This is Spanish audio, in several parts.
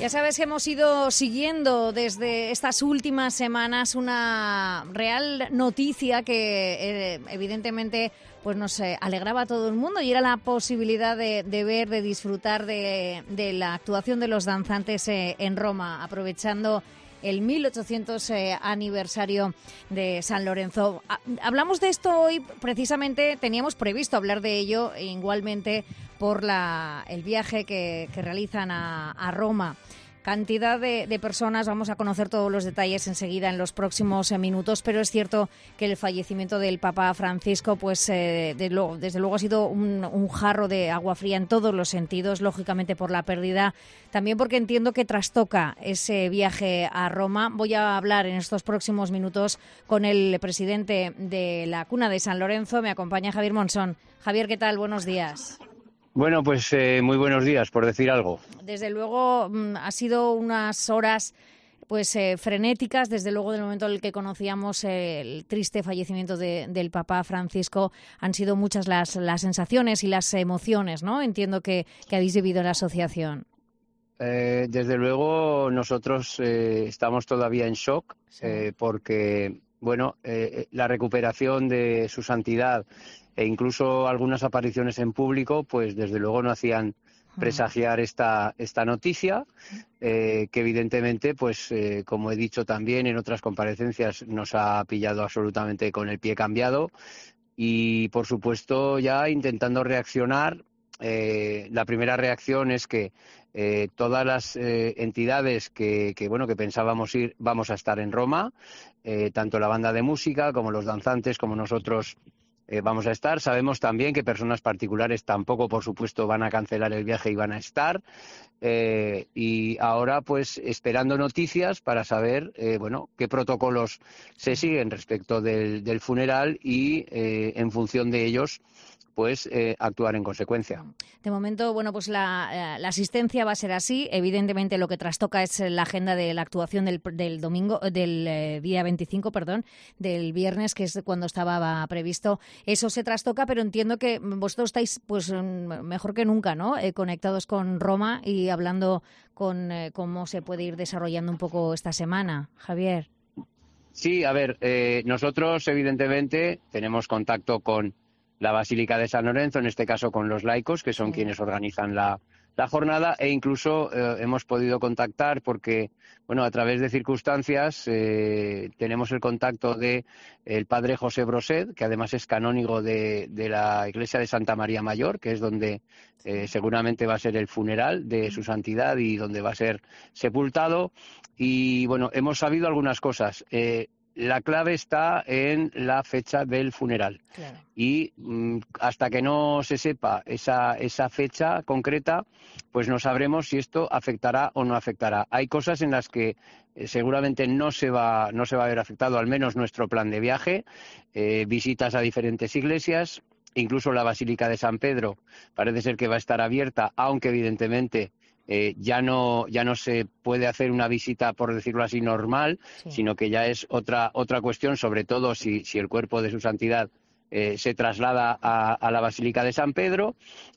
Ya sabes que hemos ido siguiendo desde estas últimas semanas una real noticia que evidentemente pues nos alegraba a todo el mundo, y era la posibilidad de ver, de disfrutar de la actuación de los danzantes en Roma, aprovechando el 1800 aniversario de San Lorenzo. Hablamos de esto hoy, precisamente teníamos previsto hablar de ello igualmente por el viaje que realizan a Roma. Cantidad de personas, vamos a conocer todos los detalles enseguida en los próximos minutos, pero es cierto que el fallecimiento del Papa Francisco, pues desde luego ha sido un jarro de agua fría en todos los sentidos, lógicamente por la pérdida, también porque entiendo que trastoca ese viaje a Roma. Voy a hablar en estos próximos minutos con el presidente de la Cuna de San Lorenzo, me acompaña Javier Monsón. Javier, ¿qué tal? Buenos días. Bueno, pues muy buenos días, por decir algo. Desde luego ha sido unas horas pues frenéticas, desde luego del momento en el que conocíamos el triste fallecimiento del Papa Francisco. Han sido muchas las sensaciones y las emociones, ¿no? Entiendo que habéis vivido en la asociación. Desde luego nosotros estamos todavía en shock, sí. Porque, bueno, la recuperación de su santidad e incluso algunas apariciones en público, pues desde luego no hacían presagiar esta noticia, que evidentemente, pues como he dicho también en otras comparecencias, nos ha pillado absolutamente con el pie cambiado y, por supuesto, ya intentando reaccionar. La primera reacción es que todas las entidades que pensábamos ir, vamos a estar en Roma, tanto la banda de música como los danzantes como nosotros. Vamos a estar. Sabemos también que personas particulares tampoco, por supuesto, van a cancelar el viaje y van a estar. Y ahora, pues, esperando noticias para saber, qué protocolos se siguen respecto del funeral y, en función de ellos, pues actuar en consecuencia. De momento, bueno, pues la asistencia va a ser así. Evidentemente lo que trastoca es la agenda de la actuación del domingo, del día 25, del viernes, que es cuando estaba previsto. Eso se trastoca, pero entiendo que vosotros estáis pues mejor que nunca, ¿no? Conectados con Roma y hablando con cómo se puede ir desarrollando un poco esta semana. Javier. Sí, a ver, nosotros evidentemente tenemos contacto con la Basílica de San Lorenzo, en este caso con los laicos, que son quienes organizan la jornada, e incluso hemos podido contactar porque, bueno, a través de circunstancias tenemos el contacto de el padre José Broset, que además es canónigo de la iglesia de Santa María Mayor, que es donde seguramente va a ser el funeral de su santidad y donde va a ser sepultado. Y, bueno, hemos sabido algunas cosas. La clave está en la fecha del funeral. Claro. Y hasta que no se sepa esa fecha concreta, pues no sabremos si esto afectará o no afectará. Hay cosas en las que seguramente no se va a ver afectado, al menos nuestro plan de viaje, visitas a diferentes iglesias, incluso la Basílica de San Pedro parece ser que va a estar abierta, aunque evidentemente ya no se puede hacer una visita, por decirlo así, normal, sino que ya es otra cuestión, sobre todo si el cuerpo de su santidad se traslada a la Basílica de San Pedro.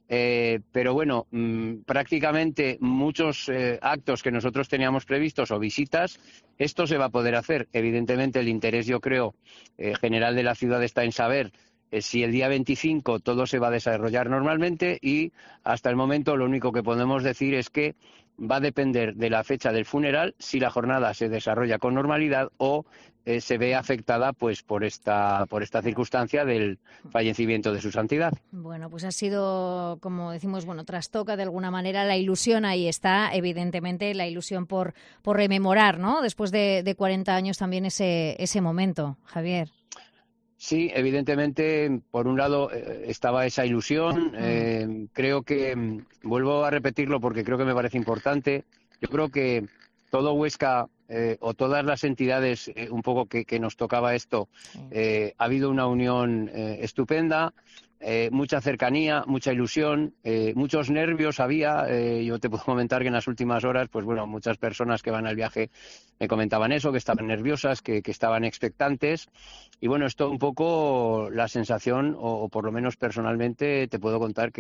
Pero bueno, prácticamente muchos actos que nosotros teníamos previstos o visitas, esto se va a poder hacer. Evidentemente el interés, yo creo, general de la ciudad está en saber si el día 25 todo se va a desarrollar normalmente, y hasta el momento lo único que podemos decir es que va a depender de la fecha del funeral si la jornada se desarrolla con normalidad o se ve afectada pues por esta circunstancia del fallecimiento de su santidad. Bueno, pues ha sido, como decimos, trastoca de alguna manera la ilusión. Ahí está, evidentemente, la ilusión por rememorar, ¿no? Después de 40 años también ese momento, Javier. Sí, evidentemente, por un lado estaba esa ilusión. Creo que, vuelvo a repetirlo porque creo que me parece importante, yo creo que todo Huesca o todas las entidades un poco que nos tocaba esto, ha habido una unión estupenda, mucha cercanía, mucha ilusión, muchos nervios había. Yo te puedo comentar que en las últimas horas, pues bueno, muchas personas que van al viaje me comentaban eso, que estaban nerviosas, que estaban expectantes. Y bueno, esto un poco la sensación, o por lo menos personalmente te puedo contar que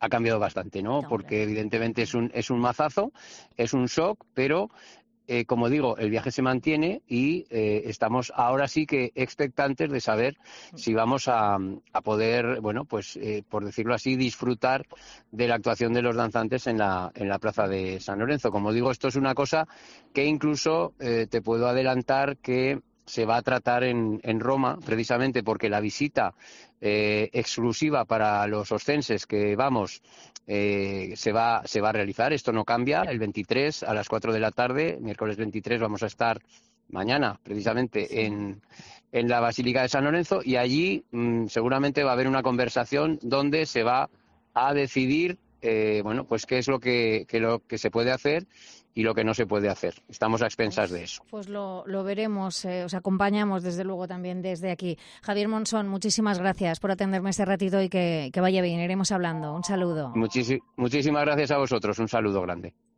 ha cambiado bastante, ¿no? Hombre. Porque evidentemente es un mazazo, es un shock, pero como digo, el viaje se mantiene y estamos ahora sí que expectantes de saber si vamos a poder, bueno, pues por decirlo así, disfrutar de la actuación de los danzantes en la plaza de San Lorenzo. Como digo, esto es una cosa que incluso te puedo adelantar que se va a tratar en Roma, precisamente porque la visita exclusiva para los oscenses que vamos se va a realizar. Esto no cambia. El 23 a las 4 de la tarde, miércoles 23, vamos a estar mañana precisamente en la Basílica de San Lorenzo, y allí seguramente va a haber una conversación donde se va a decidir bueno, pues qué es lo que se puede hacer y lo que no se puede hacer. Estamos a expensas de eso. Pues lo veremos, os acompañamos desde luego también desde aquí. Javier Monsón, muchísimas gracias por atenderme este ratito y que vaya bien, iremos hablando. Un saludo. Muchísimas gracias a vosotros, un saludo grande.